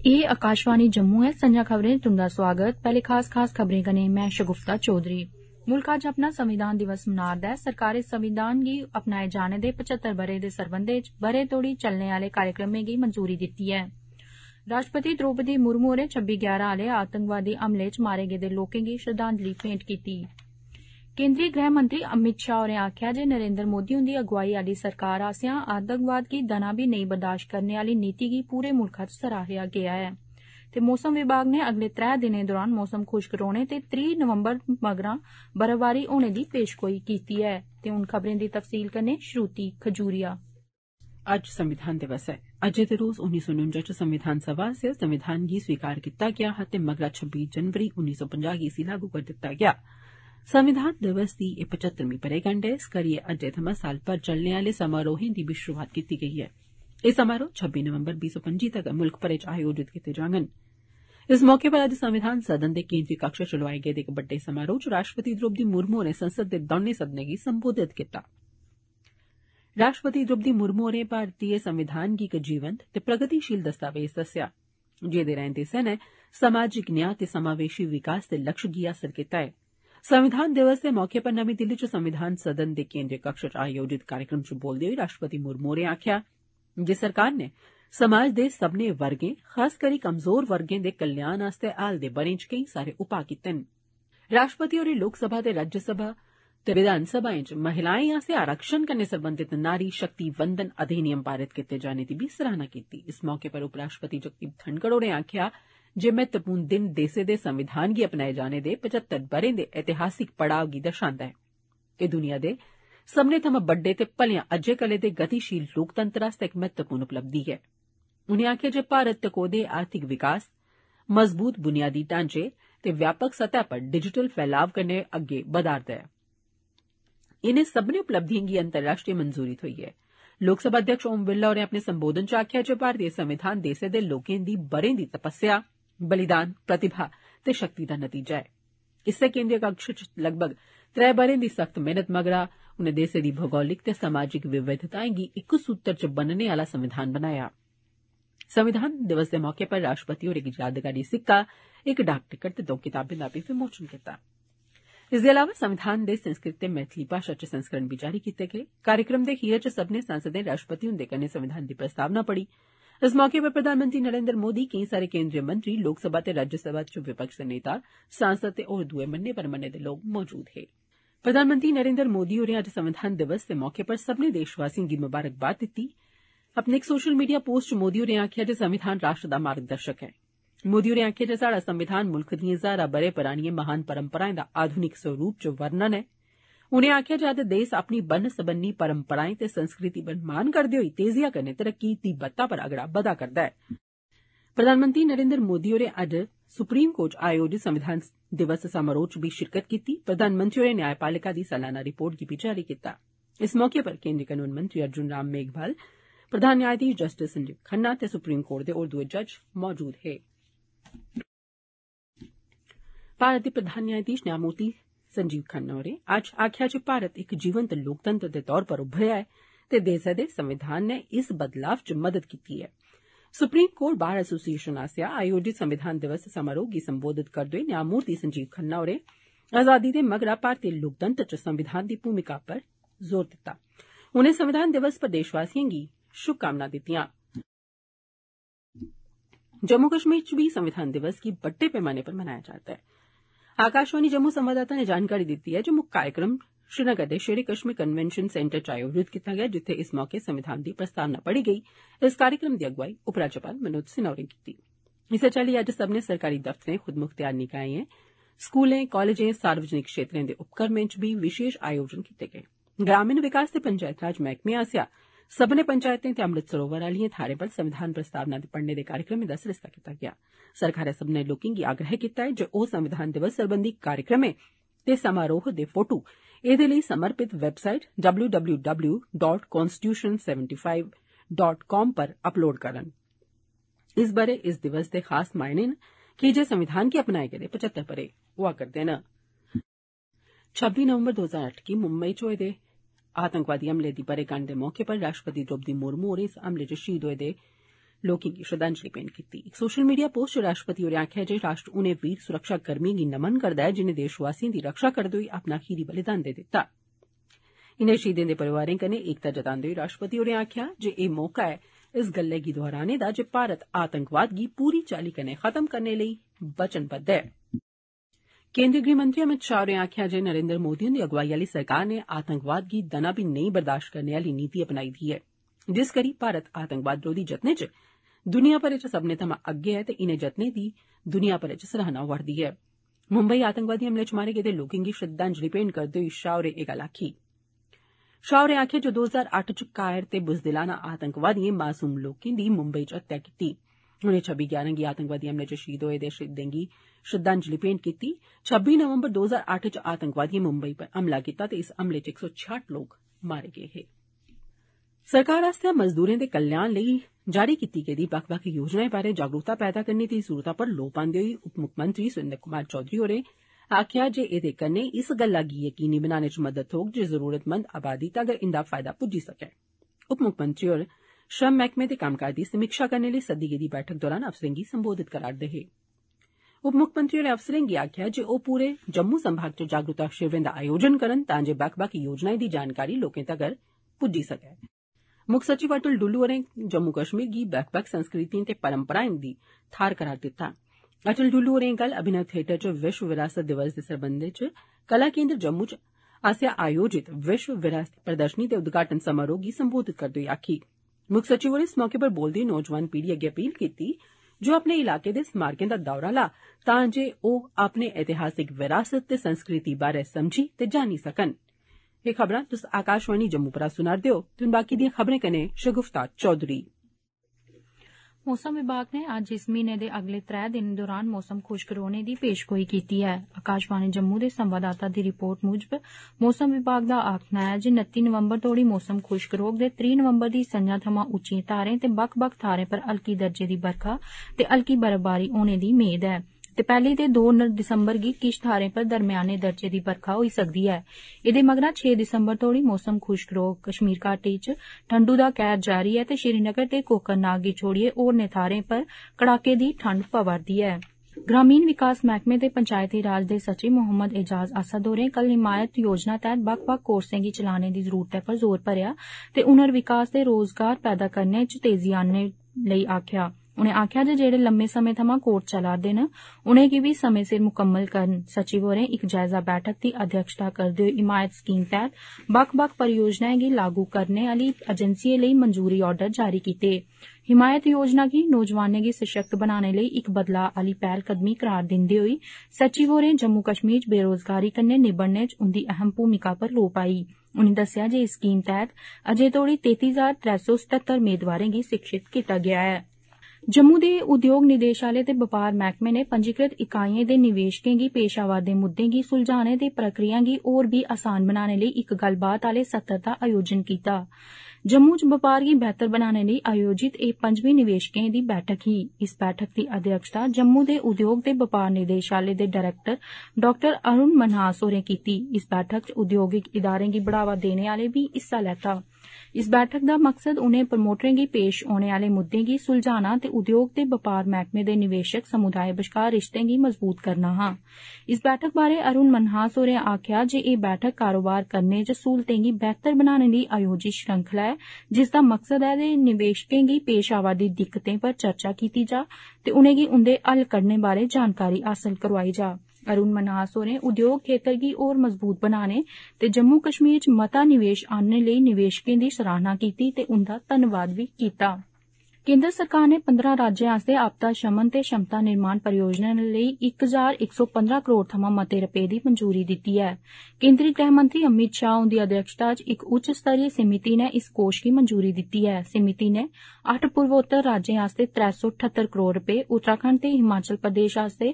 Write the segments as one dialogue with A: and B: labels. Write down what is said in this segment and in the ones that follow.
A: ये आकाशवाणी जम्मू है। संजा खबरें तुंदा स्वागत। पहले खास खबरें कने मैं शगुफ्ता चौधरी। मुल्क अज्ज अपना संविधान दिवस मना'रदा ऐ। सरकार इस संविधान गी अपनाए जाने दे 75 ब'रे दे सरबंधै च ब'रे तोड़ी चलने आले कार्यक्रमें गी मंजूरी दित्ती ऐ। राष्ट्रपति द्रौपदी मुर्मू होरें 26/11 आले आतंकवादी हमले च मारे गेदे लोकें गी श्रद्धांजलि भेंट कीती। केंद्रीय गृह मंत्री अमित शाह होरें आखेआ जे नरेंद्र मोदी हुंदी अगुवाई आली सरकार आसेआ आतंकवाद गी दना बी नेईं बर्दाश्त करने आली नीति गी पूरे मुल्खा च सराहेआ गेआ ऐ ते मौसम विभाग ने अगले 3 दिनें दौरान मौसम खुश्क रौह्ने ते 3 नवंबर मगरा बर्फबारी होने दी पेशगोई कीती ऐ। ते हुन खबरें दी तफसील कन्नै श्रुति खजूरिया।
B: अज्ज संविधान दिवस ऐ। अज्जै दे रोज 1949 च संविधान सभा आसेआ संविधान गी स्वीकार कीता गेआ हा ते मगरा 26 जनवरी 1950 गी इसी लागू करी दित्ता गेआ। संविधान दिवस दी एह् 75वीं बरेगंढ ऐ। इस करियै अज्जै थमां साल भर चलने आले समारोहें दी बी शुरुआत कीती गेई ऐ। एह् समारोह 26 नवंबर 2025 तगर मुल्ख भरै च आयोजित कीते जाङन। इस मौके पर अज्ज संविधान सदन दे केंद्री कक्ष च लोआए गेदे इक बड्डे समारोह च राष्ट्रपति द्रौपदी मुर्मू होरें संसद दे दौनें सदनें गी संबोधित कीता। राष्ट्रपति द्रौपदी मुर्मू होरें भारतीय संविधान गी इक जीवंत ते प्रगतिशील दस्तावेज दस्सेआ जेह्दे राएं देसै नै समाजिक न्याय ते समावेशी विकास दे लक्ष्य गी हासल कीता ऐ। संविधान दिवस दे मौके पर नमीं दिल्ली च संविधान सदन दे केंद्री कक्ष च आयोजित कार्यक्रम च बोलदे होई राष्ट्रपति मुर्मू होरें आखेआ जे सरकार नै समाज दे सब्बने वर्गें खास करी कमजोर वर्गें दे कल्याण आस्तै हाल दे ब'रें च केईं सारे उपाऽ कीते न। राष्ट्रपति होरें लोकसभा ते राज्यसभा ते विधानसभाएं च महिलाएं आसेआ आरक्षण कन्नै सरबंधत नारी शक्ति वंदन अधिनियम पारित कीते जाने दी बी सराहना कीती। इस मौके पर उपराष्ट्रपति जगदीप धनखड़ होरें आखेआ जे महत्वपूर्ण दिन देसै दे संविधान गी अपनाए जाने दे 75 ब'रें दे ऐतिहासिक पड़ाव गी दर्शांदा ऐ। एह् दुनिया दे सब्बने थमां बड्डे ते भलेआं अज्जै कल्लै दे गतिशील लोकतंत्र आस्तै इक महत्वपूर्ण उपलब्धि ऐ। उनें आखेआ जे भारत टकोह्दे आर्थिक विकास, मजबूत बुनियादी ढांचे ते व्यापक सतह पर डिजिटल फैलाव कन्नै अग्गे बधा'रदा ऐ। इनें सब्बने उपलब्धिएं गी अंतर्राष्ट्रीय मंजूरी थ्होई ऐ। लोकसभा अध्यक्ष ओम बिरला होरें अपने संबोधन च आखेआ जे भारतीय संविधान देसै दे लोकें दी ब'रें दी तपस्या, बलिदान, प्रतिभा ते शक्ति दा नतीजा ऐ। इस्सै केंद्री कक्ष च लगभग 3 ब'रें दी सख्त मेहनत मगरा उनें देसै दी भौगोलिक ते समाजिक विविधताएं गी इक सूत्र च बन्नने आला संविधान बनाया। संविधान दिवस दे मौके पर राष्ट्रपति होरें इक यादगारी सिक्का, इक डाक टिकट ते 2 किताबें दा बी विमोचन कीता। इसदे अलावा संविधान दे संस्कृत ते मैथिली भाषा च संस्करण बी जारी कीते गे। कार्यक्रम दे खीरै च सब्बने सांसदें राष्ट्रपति हुंदे कन्नै संविधान दी प्रस्तावना पढ़ी। इस मौके पर प्रधानमंत्री नरेंद्र मोदी, केईं सारे केंद्रीय मंत्री, लोकसभा ते राज्यसभा च विपक्ष दे नेता, सांसद ते होर दुए मन्ने परमन्ने दे लोक मौजूद हे। प्रधानमंत्री नरेंद्र मोदी होरें अज्ज संविधान दिवस दे मौके पर सब्बने देशवासिएं गी मुबारकबाद दित्ती। अपने इक सोशल मीडिया पोस्ट च मोदी होरें आखेआ जे संविधान राष्ट्र दा मार्गदर्शक ऐ। मोदी होरें आखेआ जे साढ़ा संविधान मुल्ख दिएं ज्हारां ब'रे परानिएं महान परंपराएं दा आधुनिक स्वरूप च वर्णन ऐ। उनें आखेआ जे अज्ज देस अपनी बन्न सबन्नी परंपराएं ते संस्कृति पर मान करदे होई तेजिया कन्नै तरक्की दी बत्ता पर अगड़ा बधा करदा ऐ। प्रधानमंत्री नरेंद्र मोदी होरें अज्ज सुप्रीम कोर्ट च आयोजित संविधान दिवस समारोह च बी शिरकत कीती। प्रधानमंत्री होरें न्यायपालिका दी सालाना रिपोर्ट गी बी जारी कीता। इस मौके पर केंद्रीय कानून मंत्री अर्जुन राम मेघवाल, प्रधान न्यायाधीश जस्टिस संजीव खन्ना ते सुप्रीम कोर्ट दे होर दुए जज मौजूद हे। भारत दे प्रधान न्यायाधीश न्यायमूर्ति संजीव खन्ना होरें अज्ज आखेआ जे भारत इक जीवंत लोकतंत्र दे तौर पर उभरेआ ऐ ते देसै दे संविधान नै इस बदलाव च मदद कीती ऐ। सुप्रीम कोर्ट बार एसोसिएशन आसेआ आयोजित संविधान दिवस समारोह गी संबोधित करदे होई न्यायमूर्ति संजीव खन्ना होरें आजादी दे मगरा भारतीय लोकतंत्र च संविधान दी भूमिका पर जोर दित्ता। उनें संविधान दिवस पर देशवासिएं गी शुभकामनां दित्तियां। जम्मू कश्मीर च बी संविधान दिवस गी बड्डे पैमाने पर मनाया जा'रदा ऐ। आकाशवाणी जम्मू संवाददाता ने जानकारी दित्ती ऐ जे मुक्ख कार्यक्रम श्रीनगर दे शेरे कश्मीर कन्वेंशन सेंटर च आयोजित कीता गेआ, जित्थे इस मौके संविधान दी प्रस्तावना पढ़ी गेई। इस कार्यक्रम दी अगुवाई उपराज्यपाल मनोज सिन्हा होरें कीती। इस्सै चाल्ली अज्ज सब्बने सरकारी दफ्तरें, खुद मुख्तियार निकायें, स्कूलें, कालेजें, सार्वजनिक क्षेत्रें दे उपक्रमें च बी विशेष आयोजन कीते गे। ग्रामीण विकास ते पंचायत राज मैह्कमे आसेआ सब्बने पंचायतें ते अमृत सरोवर आलियें थाहरें पर संविधान प्रस्तावना दे पढ़ने दे कार्यक्रमें दा सरिस्ता कीता गेआ। सरकारै सब्बने लोकें गी आग्रह कीता ऐ जे ओह् संविधान दिवस सरबंधी कार्यक्रमें ते समारोह दे फोटो एह्दे लेई समर्पित वेबसाइट www.constitution75.com पर अपलोड करन। इस ब'रे इस दिवस दे खास मायने न की जे संविधान गी अपनाए गेदे 75 ब'रे होआ करदे न। 26 नवंबर 2008 गी मुंबई च होए दे आतंकवादी हमले दी ब'रेगंढ दे मौके पर राष्ट्रपति द्रौपदी मुर्मू होरें इस हमले च शहीद होए दे लोकें गी श्रद्धांजलि भेंट कीती। इक सोशल मीडिया पोस्ट च राष्ट्रपति होरें आखेआ जे राष्ट्र उनें वीर सुरक्षा कर्मियें गी नमन करदा ऐ जिनें देशवासियें दी रक्षा करदे होई अपना खीरी बलिदान देई दित्ता। इनें शहीदें दे परिवारें कन्नै एकता जतांदे होई राष्ट्रपति होरें आखेआ जे एह् मौका ऐ इस गल्लै गी दोहराने दा जे भारत आतंकवाद गी पूरी चाल्ली कन्नै खत्म करने लेई वचनबद्ध ऐ। केंद्रीय गृहमंत्री अमित शाह होरें आखेआ जे नरेंद्र मोदी हुंदी अगुवाई आली सरकार ने आतंकवाद गी दना बी नेईं बर्दाश्त करने आली नीति अपनाई दी ऐ, जिस करी भारत आतंकवाद विरोधी जतनें च दुनिया भरै च सब्बने थमां अग्गे ऐ ते इनें जतनें दी दुनिया भरै च सराहना होआ'रदी ऐ। मुंबई आतंकवादी हमले च मारे गेदे लोकें गी श्रद्धांजलि भेंट करदे होई शाह होरें एह् गल्ल आखी। शाह होरें आखेआ जे 2008 च कायर ते बुजदिलाना आतंकवादिएं मासूम लोकें दी मुंबई च हत्या कीती। उनें 26/11 गी आतंकवादी हमले च शहीद होए दे शहीदें गी श्रद्धांजलि भेंट कीती। 26 नवंबर 2008 च आतंकवादिएं मुंबई पर हमला कीता ते इस हमले च 166 लोक मारे गे हे। सरकार आस्सेआ मजदूरें दे कल्याण लेई जारी कीती गेदी बक्ख बक्ख योजनाएं बारै जागरूकता पैदा करने दी जरूरता पर लोऽ पांदे होई उप मुक्खमंत्री सुरेंद्र कुमार चौधरी होरें आखेआ जे एह्दे कन्नै इस गल्ला गी यकीनी बनाने च मदद थ्होग जे जरूरतमंद आबादी तगर इंदा फायदा पुज्जी सकै। उप मुक्खमंत्री होर श्रम मैह्कमे दे कम्मकाज दी समीक्षा करने लेई सद्दी गेदी बैठक दौरान अफसरें गी संबोधित करा'रदे हे। उप मुक्खमंत्री होरें अफसरें गी आखेआ जे ओह् पूरे जम्मू संभाग च जागरूकता शिविरें दा आयोजन करन तां जे बक्ख बक्ख योजनाएं दी जानकारी लोकें तगर पुज्जी सकै। मुक्ख सचिव अटल डुल्लू होरें जम्मू कश्मीर गी बक्ख बक्ख संस्कृतिएं ते परंपराएं दी थाह्र करार दित्ता। अटल डुल्लू होरें कल अभिनव थिएटर च विश्व विरासत दिवस दे सरबंधै च कला केन्द्र जम्मू च आस्सेआ आयोजित विश्व विरासत प्रदर्शनी दे उद्घाटन समारोह गी संबोधित करदे होई आखी। मुक्ख सचिव होरें इस मौके पर बोलदे होई नौजवान पीढ़ी अग्गे अपील कीती जो अपने इलाके दे स्मारकें दा दौरा ला तां जे ओह् अपने ऐतिहासिक विरासत ते संस्कृति बारै समझी ते जानी सकन। एह् खबरां तुस आकाशवाणी जम्मू परा सुना'रदे हो ते बाकी दियां खबरें कन्नै शगुफ्ता चौधरी।
A: मौसम विभाग ने अज्ज इस महीने दे अगले 3 दिनें दौरान मौसम खुश्क रौह्ने दी पेशगोई कीती ऐ। आकाशवाणी जम्मू दे संवाददाता दी रिपोर्ट मुजब मौसम विभाग दा आखना ऐ जे 29 नवंबर तोड़ी मौसम खुश्क रौह्ग ते 3 नवंबर दी संझा थमां उच्चिएं धारें ते बक्ख बक्ख थाह्रें पर हल्की दर्जे दी बरखा ते हल्की बर्फबारी होने दी मेद ऐ ते पैह्ली ते 2 दिसंबर गी किश थाह्रें पर दरम्याने दर्जे दी बरखा होई सकदी ऐ। एह्दे मगरा 6 दिसंबर तोड़ी मौसम खुश्क रौह्ग। कश्मीर घाटी च ठंडू दा कहर जारी ऐ ते श्रीनगर ते कोकरनाग गी छोड़ियै होरनें थाह्रें पर कड़ाके दी ठंड पवा'रदी ऐ। ग्रामीण विकास मैह्कमे ते पंचायती राज दे सचिव मोहम्मद एजाज असद होरें कल हिमायत योजना तैह्त बक्ख बक्ख कोर्सें गी चलाने दी जरूरतै पर जोर भरेआ ते हुनर विकास ते रोजगार पैदा करने च तेजी आनने लेई आखेआ। उनें आखेआ जे जेह्ड़े लम्मे समें थमां कोर्स चला'रदे न उनेंगी बी समें सिर मुकम्मल करन। सचिव होरें इक जायजा बैठक दी अध्यक्षता करदे होई हिमायत स्कीम तैह्त बक्ख बक्ख परियोजनाएं गी लागू करने आली एजेंसिएं लेई मंजूरी ऑर्डर जारी कीते। हिमायत योजना गी नौजवानें गी सशक्त बनाने लेई इक बदलाव आली पैह्लकदमी करार दिंदे होई सचिव होरें जम्मू कश्मीर च बेरोजगारी कन्नै निब्बड़ने च उंदी अहम भूमिका पर लोऽ पाई। उनें दस्सेआ जे इस स्कीम तैह्त अजें तोड़ी 33,377 मेदवारें गी शिक्षित कीता गेआ ऐ। जम्मू दे उद्योग निदेशालय ते बपार मैह्कमे ने पंजीकृत इकाइयें दे निवेशकें गी पेश आवा'रदे मुद्दें गी सुलझाने ते प्रक्रिया गी होर भी आसान बनाने लेई इक गल्लबात आले सत्र दा आयोजन कीता। जम्मू च बपार गी बेहतर बनाने लेई आयोजित एह् 5वीं निवेशकें दी बैठक ही। इस बैठक दी अध्यक्षता जम्मू दे उद्योग ते बपार निदेशालय दे डायरेक्टर डॉ अरुण मनहास होरें कीती। इस बैठक च उद्योगिक इदारें गी बढ़ावा देने आह्ले बी हिस्सा लैता। इस बैठक दा मकसद उनें प्रमोटरें गी पेश औने आह्ले मुद्दें गी सुलझाना ते उद्योग ते बपार मैह्कमे दे निवेशक समुदाय बश्कार रिश्तें गी मजबूत करना हा। इस बैठक बारै अरुण मनहास होरें आखेआ जे एह् बैठक कारोबार करने च सहूलतें गी बेहतर बनाने लेई आयोजित श्रृंखला ऐ जिसदा मकसद ऐ जे निवेशकें गी पेश आवा'रदी दिक्कतें पर चर्चा कीती जा ते उनेंगी उंदे हल कड्ढने बारै जानकारी हासल करोआई जा। अरुण मनहास होरें उद्योग खेतर गी होर मजबूत बनाने ते जम्मू कश्मीर च मता निवेश आनने लेई निवेशकें दी सराहना कीती ते उंदा धन्नवाद बी कीता। केंद्र सरकार ने 15 राज्यें आस्तै आपदा शमन ते क्षमता निर्माण परियोजनाएं लेई 1,115 करोड़ थमां मते रपे दी मंजूरी दित्ती ऐ। केंद्री गृह मंत्री अमित शाह हुंदी अध्यक्षता च इक उच्च स्तरीय समिति ने इस कोश गी मंजूरी दित्ती ऐ। समिति ने 8 पूर्वोत्तर राज्यें आस्तै 378 करोड़ रपे, उत्तराखंड ते हिमाचल प्रदेश आस्तै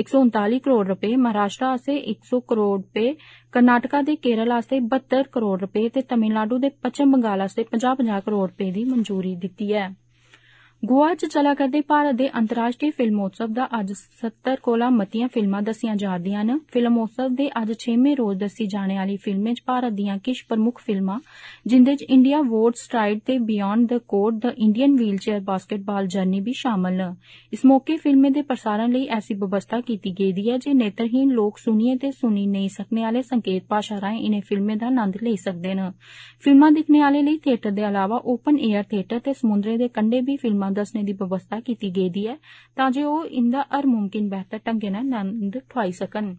A: 139 करोड़ रपे, महाराष्ट्र आस्तै 100 करोड़ रपे, कर्नाटका ते केरल आस्तै 72 करोड़ रपे ते तमिलनाडु ते पच्छम बंगाल आस्तै 50-50 करोड़ रपे दी मंजूरी दित्ती ऐ। गोवा च चला करदे भारत दे अंतर्राष्ट्रीय फिल्मोत्सव दा अज्ज 70 कोला मतियां फिल्मां दस्सियां जा'रदियां न। फिल्मोत्सव दे अज्ज 6वें रोज दस्सी जाने आली फिल्में च भारत दियां किश प्रमुख फिल्मां जिंदे च इंडिया वोट स्ट्राइड ते beyond the code the Indian wheelchair basketball journey भी शामल न। इस मौके फिल्में दे प्रसारण लेई ऐसी व्यवस्था कीती गेदी ऐ जे नेत्रहीन लोक सुनिए ते सुनी नेईं सकने आले संकेत भाषा राएं इनें फिल्में दा नंद लेई सकदे न। फिल्मां दिक्खने आले लेई थिएटर दे अलावा ओपन एयर थिएटर ते समुंदरे दे कंढे भी फिल्मां दस्सने दी व्यवस्था कीती गेदी ऐ तां जे ओह् इंदा हर मुमकिन बेहतर ढंगै नै नंद ठुआई सकन।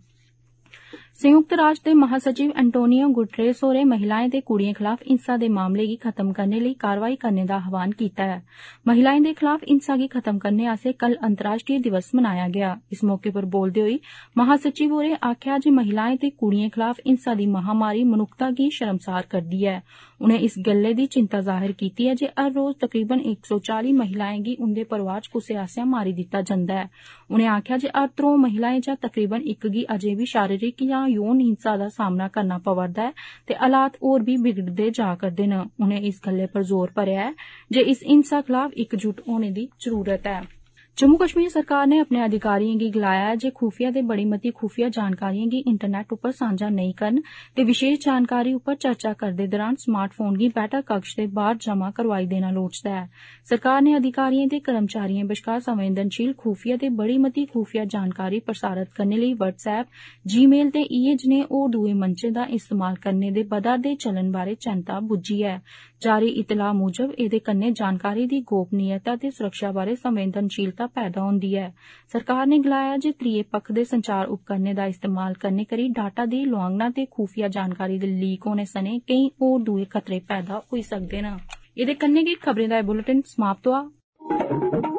A: संयुक्त राष्ट्र दे महासचिव एंटोनियो गुटरेस होरें महिलाएं ते कुड़ियें खिलाफ हिंसा दे मामले गी खत्म करने लेई कारवाई करने दा आह्वान कीता ऐ। महिलाएं दे खिलाफ हिंसा गी खत्म करने आस्तै कल अंतर्राष्ट्रीय दिवस मनाया गेआ। इस मौके पर बोलदे होई महासचिव होरें आखेआ जे महिलाएं ते कुड़ियें खिलाफ हिंसा दी महामारी मनुक्खता गी शर्मसार करदी ऐ। उनें इस गल्लै दी चिंता जाहिर कीती ऐ जे हर रोज तकरीबन 140 महिलाएं गी उंदे परिवार च कुसै आसेआ मारी दित्ता जंदा ऐ। उनें आखेआ जे हर 3 महिलाएं चा तकरीबन इक गी अजें बी शारीरिक जां यौन हिंसा दा सामना करना पवा'रदा ऐ ते हालात होर भी बिगड़दे जा करदे न। उनें इस गल्लै पर जोर भरेआ ऐ जे इस हिंसा खिलाफ इकजुट होने दी जरूरत ऐ। जम्मू कश्मीर सरकार ने अपने अधिकारियों गी गलाया ऐ जे खुफिया ते बड़ी मती खुफिया जानकारियों गी इंटरनेट उप्पर सांझा नेईं करन ते विशेष जानकारी उप्पर चर्चा करदे दौरान स्मार्टफोन गी बैठक कक्ष दे बाहर जमा करवाई देना लोड़चदा ऐ। सरकार ने अधिकारियों ते कर्मचारियों बश्कार संवेदनशील खुफिया ते बड़ी मती खुफिया जानकारी प्रसारित करने लेई व्हाट्सएप, जीमेल ते इयै जनेह् होर दुए मंचें दा इस्तेमाल करने दे बधा'रदे चलन बारे चैंता बुज्झी ऐ। जारी इतला मूजब एह्दे कन्नै जानकारी दी गोपनीयता ते सुरक्षा बारे संवेदनशीलता पैदा होंदी ऐ। सरकार ने गलाया जे त्रिये पक्ख दे संचार उपकरणें दा इस्तेमाल करने करी डाटा दी लुआंघना ते खुफिया जानकारी दे लीक होने सने केईं होर दुए खतरे पैदा होई सकदे न। एह्दे कन्नै गै खबरें दा बुलेटिन समाप्त होआ।